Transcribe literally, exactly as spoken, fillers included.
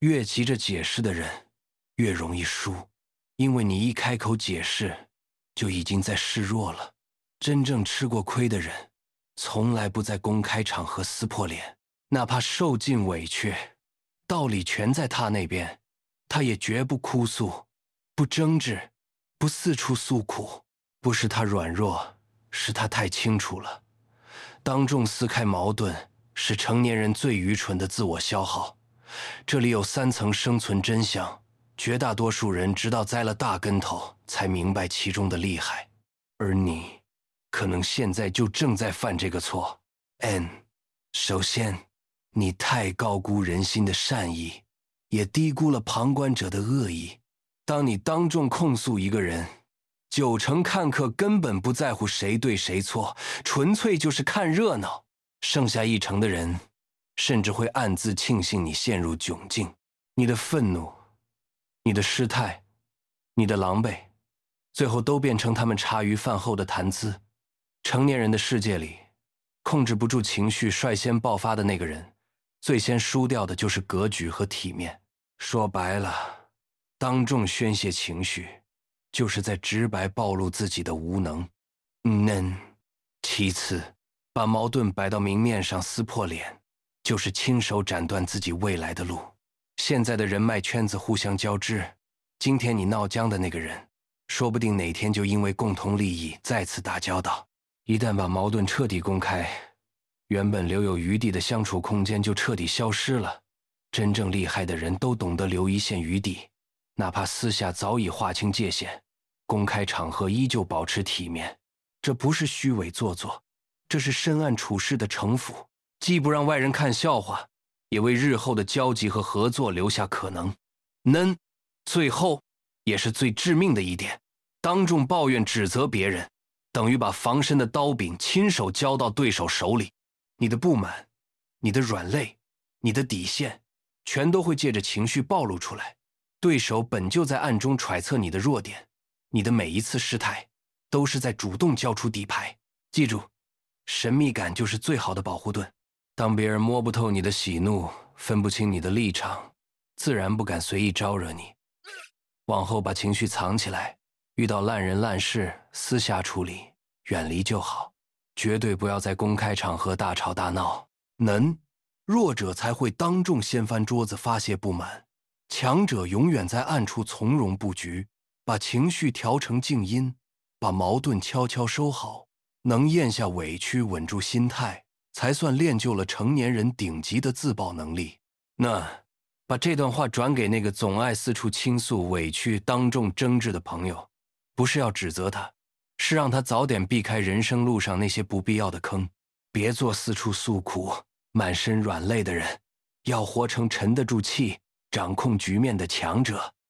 越急着解释的人，越容易输，因为你一开口解释，就已经在示弱了。真正吃过亏的人，从来不在公开场合撕破脸，哪怕受尽委屈，道理全在他那边，他也绝不哭诉，不争执，不四处诉苦。不是他软弱，是他太清楚了，当众撕开矛盾是成年人最愚蠢的自我消耗。这里有三层生存真相，绝大多数人直到栽了大跟头才明白其中的厉害，而你可能现在就正在犯这个错。N， 首先，你太高估人心的善意，也低估了旁观者的恶意。当你当众控诉一个人，九成看客根本不在乎谁对谁错，纯粹就是看热闹。剩下一成的人，甚至会暗自庆幸你陷入窘境。你的愤怒，你的失态，你的狼狈，最后都变成他们茶余饭后的谈资。成年人的世界里，控制不住情绪率先爆发的那个人，最先输掉的就是格局和体面。说白了，当众宣泄情绪，就是在直白暴露自己的无能。嗯，其次，把矛盾摆到明面上撕破脸，就是亲手斩断自己未来的路。现在的人脉圈子互相交织，今天你闹僵的那个人，说不定哪天就因为共同利益再次打交道。一旦把矛盾彻底公开，原本留有余地的相处空间就彻底消失了。真正厉害的人都懂得留一线余地，哪怕私下早已划清界限，公开场合依旧保持体面。这不是虚伪做作，这是深谙处事的城府，既不让外人看笑话，也为日后的交集和合作留下可能。能，最后也是最致命的一点，当众抱怨指责别人，等于把防身的刀柄亲手交到对手手里。你的不满，你的软肋，你的底线，全都会借着情绪暴露出来。对手本就在暗中揣测你的弱点，你的每一次失态都是在主动交出底牌。记住，神秘感就是最好的保护盾。当别人摸不透你的喜怒，分不清你的立场，自然不敢随意招惹你。往后把情绪藏起来，遇到烂人烂事私下处理，远离就好，绝对不要在公开场合大吵大闹。能，弱者才会当众掀翻桌子发泄不满，强者永远在暗处从容布局，把情绪调成静音，把矛盾悄悄收好，能咽下委屈，稳住心态，才算练就了成年人顶级的自保能力。那把这段话转给那个总爱四处倾诉委屈、当众争执的朋友，不是要指责他，是让他早点避开人生路上那些不必要的坑，别做四处诉苦、满身软肋的人，要活成沉得住气、掌控局面的强者。